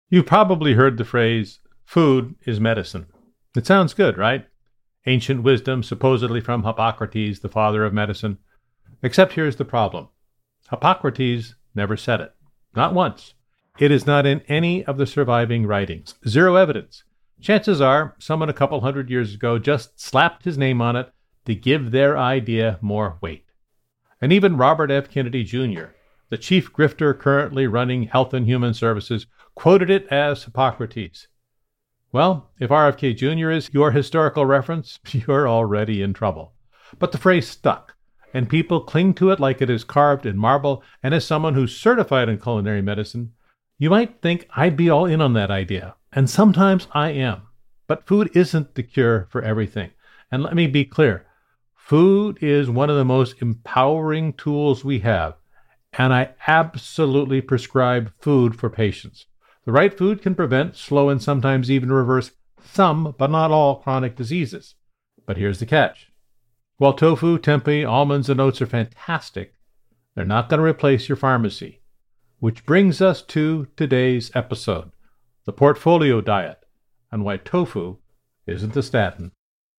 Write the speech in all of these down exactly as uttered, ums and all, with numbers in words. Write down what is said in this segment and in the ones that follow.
You've probably heard the phrase, food is medicine. It sounds good, right? Ancient wisdom, supposedly from Hippocrates, the father of medicine. Except here's the problem. Hippocrates never said it. Not once. It is not in any of the surviving writings. Zero evidence. Chances are someone a couple hundred years ago just slapped his name on it to give their idea more weight. And even Robert F. Kennedy Junior, the chief grifter currently running Health and Human Services, quoted it as Hippocrates. Well, if R F K Junior is your historical reference, you're already in trouble. But the phrase stuck, and people cling to it like it is carved in marble, and as someone who's certified in culinary medicine, you might think I'd be all in on that idea, and sometimes I am. But food isn't the cure for everything. And let me be clear, food is one of the most empowering tools we have, and I absolutely prescribe food for patients. The right food can prevent, slow, and sometimes even reverse some, but not all, chronic diseases. But here's the catch. While tofu, tempeh, almonds, and oats are fantastic, they're not going to replace your pharmacy. Which brings us to today's episode, the portfolio diet, and why tofu isn't a statin.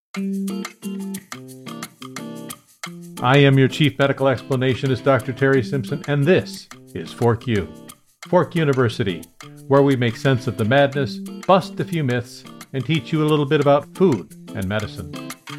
I am your chief medical explanationist, Doctor Terry Simpson, and this is Fork U, Fork University, where we make sense of the madness, bust a few myths, and teach you a little bit about food and medicine.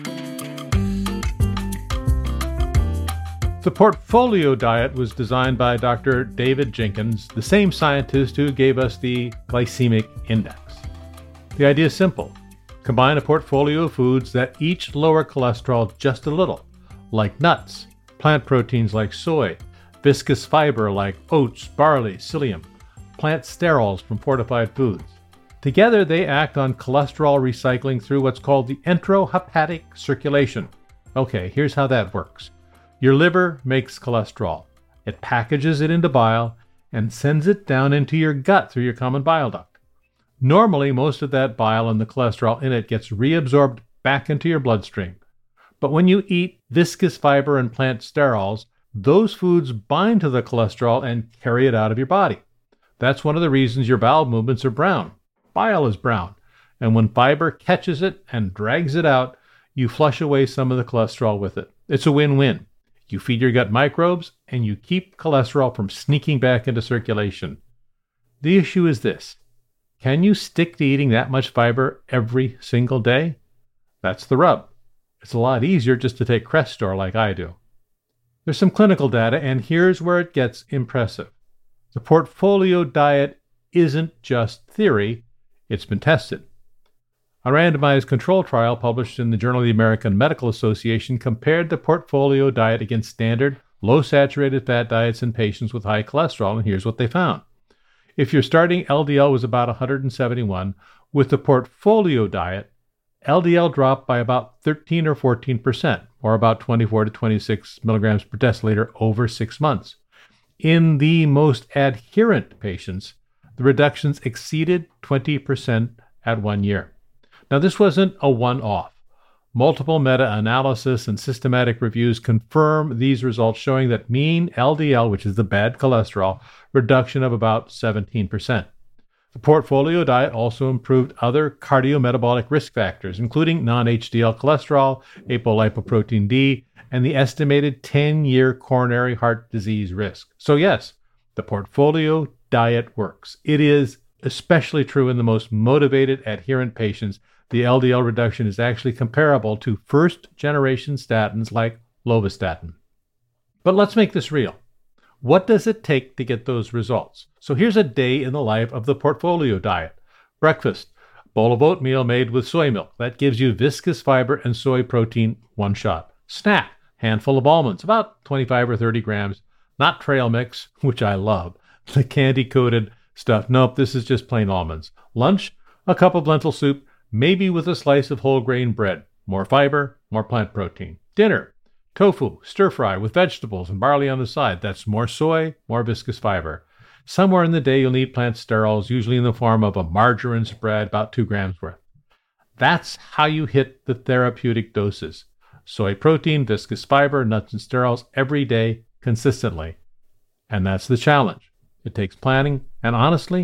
The portfolio diet was designed by Doctor David Jenkins, the same scientist who gave us the glycemic index. The idea is simple. Combine a portfolio of foods that each lower cholesterol just a little, like nuts, plant proteins like soy, viscous fiber like oats, barley, psyllium, plant sterols from fortified foods. Together, they act on cholesterol recycling through what's called the enterohepatic circulation. Okay, here's how that works. Your liver makes cholesterol. It packages it into bile and sends it down into your gut through your common bile duct. Normally, most of that bile and the cholesterol in it gets reabsorbed back into your bloodstream. But when you eat viscous fiber and plant sterols, those foods bind to the cholesterol and carry it out of your body. That's one of the reasons your bowel movements are brown. Bile is brown. And when fiber catches it and drags it out, you flush away some of the cholesterol with it. It's a win-win. You feed your gut microbes, and you keep cholesterol from sneaking back into circulation. The issue is this. Can you stick to eating that much fiber every single day? That's the rub. It's a lot easier just to take Crestor like I do. There's some clinical data, and here's where it gets impressive. The portfolio diet isn't just theory, it's been tested. A randomized control trial published in the Journal of the American Medical Association compared the portfolio diet against standard, low-saturated fat diets in patients with high cholesterol, and here's what they found. If your starting L D L was about one hundred seventy-one, with the portfolio diet, L D L dropped by about thirteen or fourteen percent, or about twenty-four to twenty-six milligrams per deciliter over six months. In the most adherent patients, the reductions exceeded twenty percent at one year. Now, this wasn't a one-off. Multiple meta-analysis and systematic reviews confirm these results, showing that mean L D L, which is the bad cholesterol, reduction of about seventeen percent. The portfolio diet also improved other cardiometabolic risk factors, including non-H D L cholesterol, apolipoprotein D, and the estimated ten-year coronary heart disease risk. So yes, the portfolio diet works. It is especially true in the most motivated, adherent patients. The L D L reduction is actually comparable to first-generation statins like lovastatin. But let's make this real. What does it take to get those results? So here's a day in the life of the portfolio diet. Breakfast, bowl of oatmeal made with soy milk. That gives you viscous fiber and soy protein, one shot. Snack, handful of almonds, about twenty-five or thirty grams. Not trail mix, which I love. The candy-coated stuff. Nope, this is just plain almonds. Lunch, a cup of lentil soup, maybe with a slice of whole grain bread. More fiber, more plant protein. Dinner, tofu, stir fry with vegetables and barley on the side. That's more soy, more viscous fiber. Somewhere in the day, you'll need plant sterols, usually in the form of a margarine spread, about two grams worth. That's how you hit the therapeutic doses. Soy protein, viscous fiber, nuts and sterols every day consistently. And that's the challenge. It takes planning, and honestly,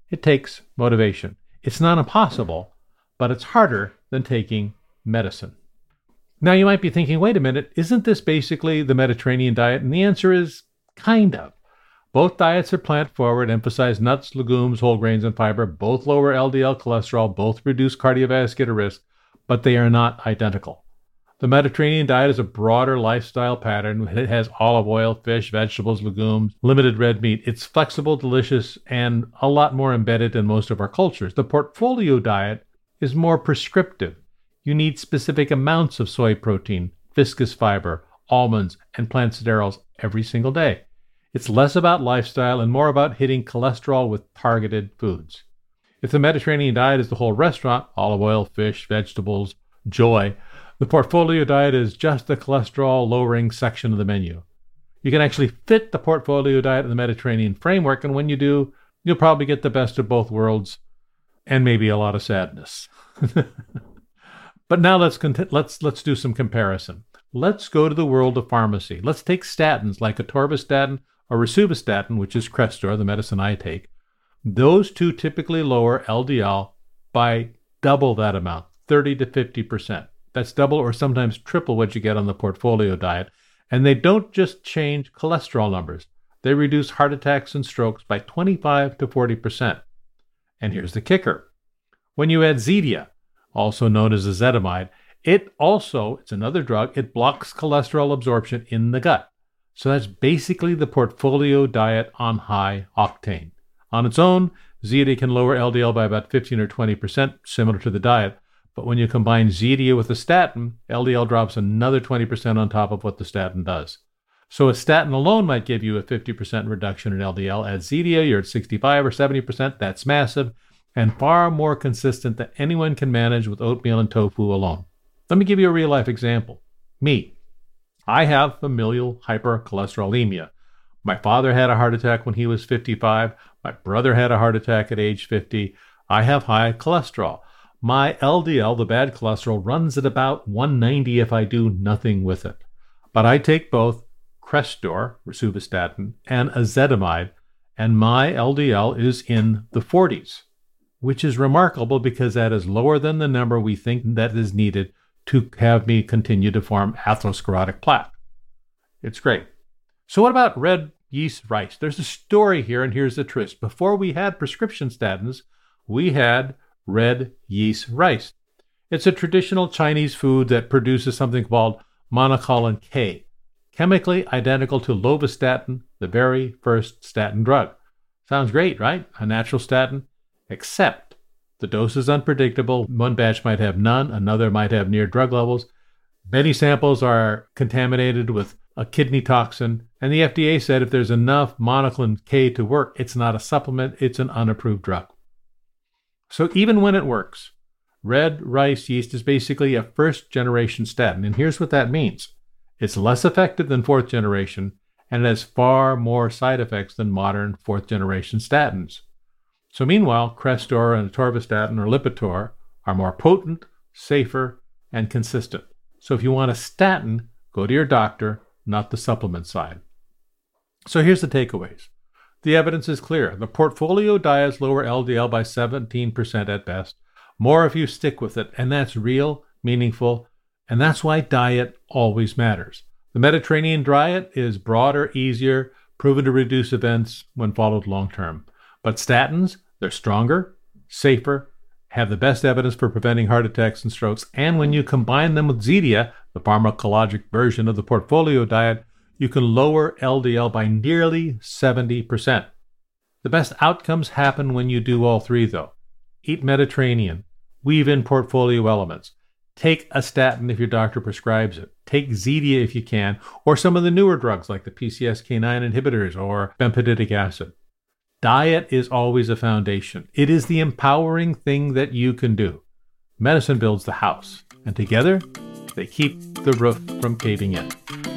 It takes motivation. It's not impossible, but it's harder than taking medicine. Now you might be thinking, wait a minute, isn't this basically the Mediterranean diet? And the answer is kind of. Both diets are plant-forward, emphasize nuts, legumes, whole grains, and fiber. Both lower L D L cholesterol, both reduce cardiovascular risk, but they are not identical. The Mediterranean diet is a broader lifestyle pattern. It has olive oil, fish, vegetables, legumes, limited red meat. It's flexible, delicious, and a lot more embedded in most of our cultures. The portfolio diet is more prescriptive. You need specific amounts of soy protein, viscous fiber, almonds, and plant sterols every single day. It's less about lifestyle and more about hitting cholesterol with targeted foods. If the Mediterranean diet is the whole restaurant, olive oil, fish, vegetables, joy, the portfolio diet is just the cholesterol-lowering section of the menu. You can actually fit the portfolio diet in the Mediterranean framework, and when you do, you'll probably get the best of both worlds and maybe a lot of sadness. But now let's cont- let's let's do some comparison. Let's go to the world of pharmacy. Let's take statins like atorvastatin or rosuvastatin, which is Crestor, the medicine I take. Those two typically lower L D L by double that amount, thirty to fifty percent. That's double or sometimes triple what you get on the portfolio diet. And they don't just change cholesterol numbers. They reduce heart attacks and strokes by twenty-five to forty percent. And here's the kicker. When you add Zetia, also known as ezetimibe, it also, it's another drug, it blocks cholesterol absorption in the gut. So that's basically the portfolio diet on high octane. On its own, Zetia can lower L D L by about fifteen or twenty percent, similar to the diet. But when you combine Zetia with a statin, L D L drops another twenty percent on top of what the statin does. So a statin alone might give you a fifty percent reduction in L D L. Add Zetia, you're at sixty-five or seventy percent. That's massive and far more consistent than anyone can manage with oatmeal and tofu alone. Let me give you a real-life example. Me. I have familial hypercholesterolemia. My father had a heart attack when he was fifty-five. My brother had a heart attack at age fifty. I have high cholesterol. My L D L, the bad cholesterol, runs at about one ninety if I do nothing with it. But I take both Crestor, rosuvastatin, and ezetimibe, and my L D L is in the forties, which is remarkable because that is lower than the number we think that is needed to have me continue to form atherosclerotic plaque. It's great. So what about red yeast rice? There's a story here, and here's the twist. Before we had prescription statins, we had red yeast rice. It's a traditional Chinese food that produces something called monocolin K, chemically identical to lovastatin, the very first statin drug. Sounds great, right? A natural statin, except the dose is unpredictable. One batch might have none, another might have near drug levels. Many samples are contaminated with a kidney toxin, and the F D A said if there's enough monocolin K to work, it's not a supplement, it's an unapproved drug. So even when it works, red rice yeast is basically a first-generation statin, and here's what that means. It's less effective than fourth generation, and it has far more side effects than modern fourth-generation statins. So meanwhile, Crestor and atorvastatin or Lipitor are more potent, safer, and consistent. So if you want a statin, go to your doctor, not the supplement side. So here's the takeaways. The evidence is clear. The portfolio diets lower L D L by seventeen percent at best. More if you stick with it, and that's real, meaningful, and that's why diet always matters. The Mediterranean diet is broader, easier, proven to reduce events when followed long-term. But statins, they're stronger, safer, have the best evidence for preventing heart attacks and strokes, and when you combine them with Zetia, the pharmacologic version of the portfolio diet, you can lower L D L by nearly seventy percent. The best outcomes happen when you do all three, though. Eat Mediterranean, weave in portfolio elements, take a statin if your doctor prescribes it, take Zetia if you can, or some of the newer drugs like the P C S K nine inhibitors or bempedoic acid. Diet is always a foundation. It is the empowering thing that you can do. Medicine builds the house, and together, they keep the roof from caving in.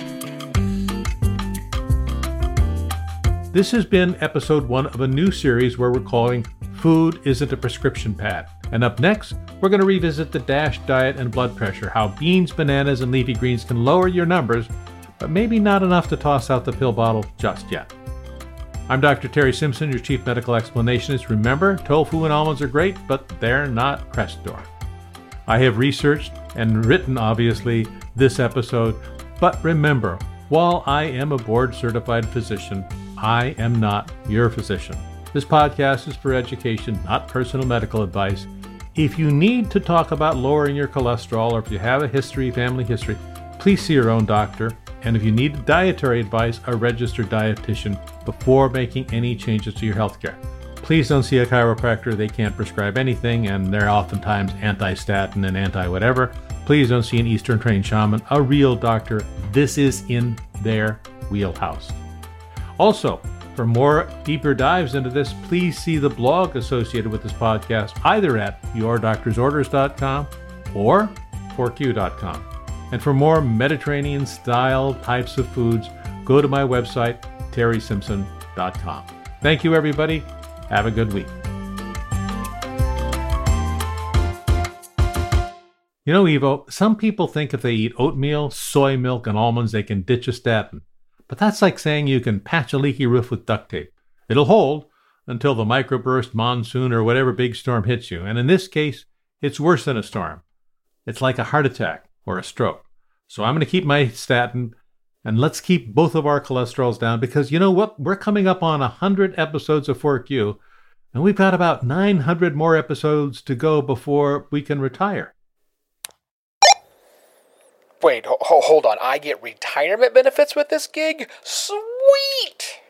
This has been episode one of a new series where we're calling Food Isn't a Prescription Pad. And up next, we're going to revisit the DASH diet and blood pressure, how beans, bananas, and leafy greens can lower your numbers, but maybe not enough to toss out the pill bottle just yet. I'm Doctor Terry Simpson, your Chief Medical Explanationist. Remember, tofu and almonds are great, but they're not Crestor. I have researched and written, obviously, this episode, but remember, while I am a board-certified physician, I am not your physician. This podcast is for education, not personal medical advice. If you need to talk about lowering your cholesterol, or if you have a history, family history, please see your own doctor. And if you need dietary advice, a registered dietitian before making any changes to your healthcare. Please don't see a chiropractor. They can't prescribe anything, and they're oftentimes anti-statin and anti-whatever. Please don't see an Eastern trained shaman, a real doctor. This is in their wheelhouse. Also, for more deeper dives into this, please see the blog associated with this podcast, either at your doctors orders dot com or four q dot com. And for more Mediterranean-style types of foods, go to my website, terry simpson dot com. Thank you, everybody. Have a good week. You know, Evo, some people think if they eat oatmeal, soy milk, and almonds, they can ditch a statin. But that's like saying you can patch a leaky roof with duct tape. It'll hold until the microburst, monsoon, or whatever big storm hits you. And in this case, it's worse than a storm. It's like a heart attack or a stroke. So I'm going to keep my statin, and let's keep both of our cholesterols down, because you know what? We're coming up on one hundred episodes of four Q, and we've got about nine hundred more episodes to go before we can retire. Wait, ho- hold on. I get retirement benefits with this gig? Sweet!